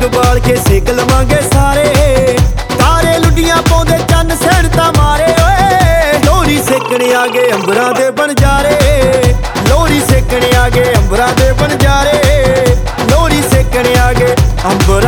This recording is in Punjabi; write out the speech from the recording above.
ਬਾਲ ਕੇ ਸੇਕ ਲਵਾਂਗੇ ਸਾਰੇ। ਤਾਰੇ ਲੁੱਡੀਆਂ ਪਾਉਂਦੇ ਚੰਨ ਸੈਣਤਾ ਮਾਰੇ ਓਏ। ਲੋਹੜੀ ਸੇਕਣ ਆ ਗਏ ਅੰਬਰਾਂ ਦੇ ਬਣਜਾਰੇ। ਲੋਹੜੀ ਸੇਕਣ ਆ ਗਏ ਅੰਬਰਾਂ ਦੇ ਬਣਜਾਰੇ। ਲੋਹੜੀ ਸੇਕਣ ਆ ਗਏ ਅੰਬਰ